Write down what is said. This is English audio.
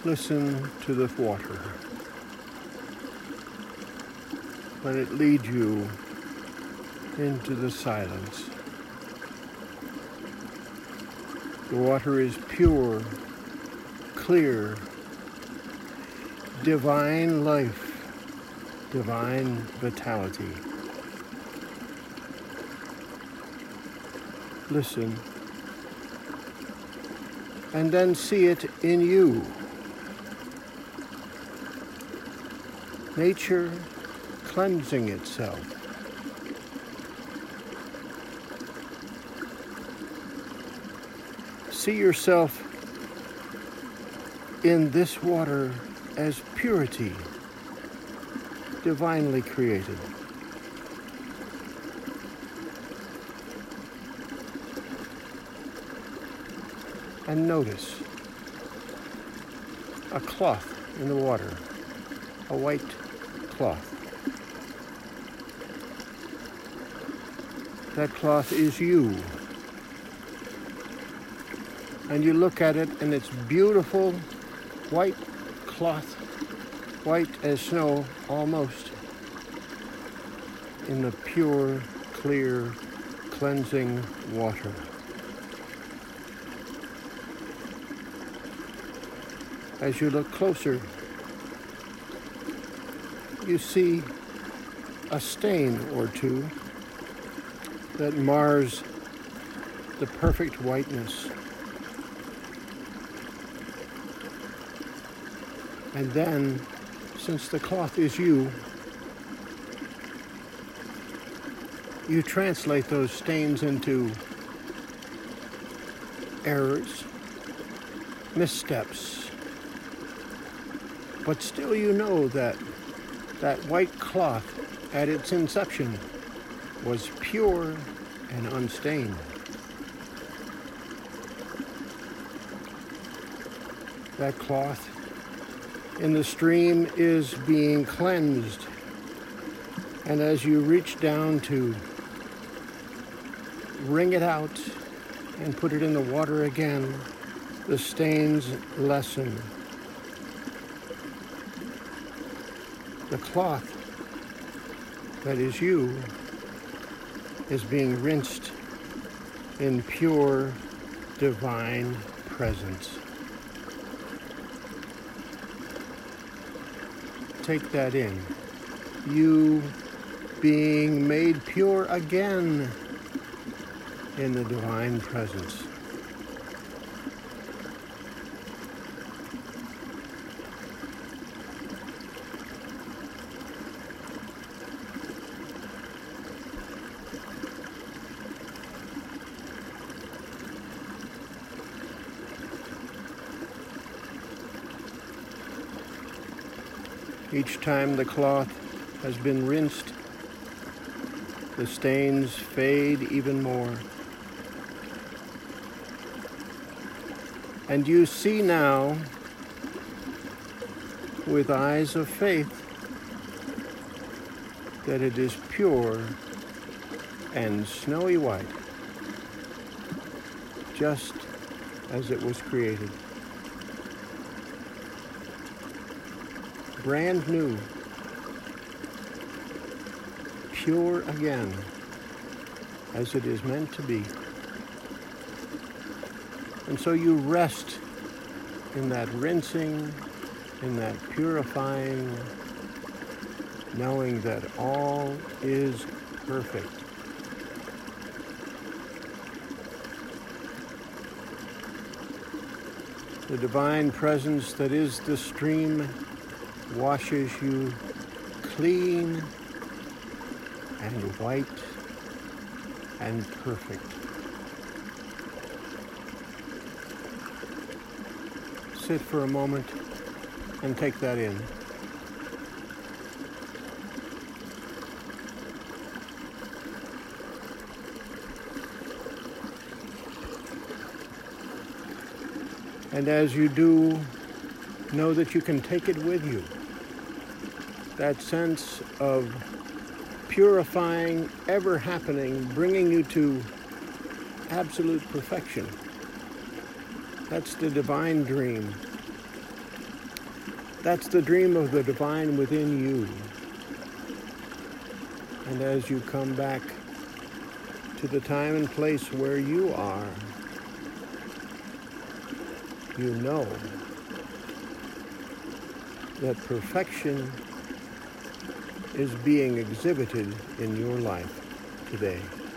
listen to the water. Let it lead you into the silence. The water is pure, clear, divine life, divine vitality. Listen, and then see it in you. Nature cleansing itself. See yourself in this water as purity, divinely created. And notice a cloth in the water, a white cloth. That cloth is you. And you look at it and it's beautiful white cloth, white as snow almost, in the pure, clear, cleansing water. As you look closer, you see a stain or two that mars the perfect whiteness. And then, since the cloth is you, you translate those stains into errors, missteps. But still you know that that white cloth at its inception was pure and unstained. That cloth in the stream is being cleansed. And as you reach down to wring it out and put it in the water again, the stains lessen. The cloth that is you is being rinsed in pure divine presence. Take that in. You being made pure again in the divine presence. Each time the cloth has been rinsed, the stains fade even more. And you see now, with eyes of faith, that it is pure and snowy white, just as it was created. Brand new, pure again, as it is meant to be. And so you rest in that rinsing, in that purifying, knowing that all is perfect. The divine presence that is the stream washes you clean and white and perfect. Sit for a moment and take that in. And as you do, know that you can take it with you. That sense of purifying, ever happening, bringing you to absolute perfection. That's the divine dream. That's the dream of the divine within you. And as you come back to the time and place where you are, you know that perfection is being exhibited in your life today.